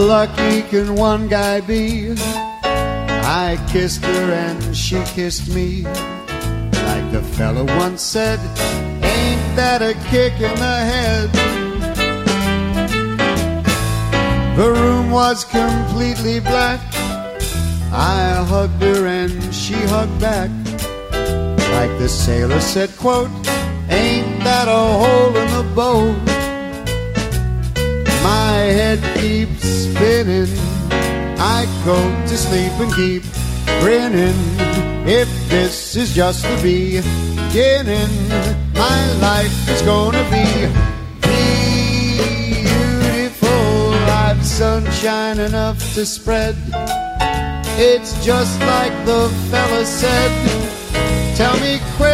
lucky can one guy be? I kissed her and she kissed me. Like the fella once said, ain't that a kick in the head? The room was completely black. I hugged her and she hugged back. Like the sailor said, quote, ain't that a hole in the boat? My head keeps spinning. I go to sleep and keep grinning. If this is just the beginning, my life is gonna be beautiful. I've sunshine enough to spread. It's just like the fella said. Tell me quick,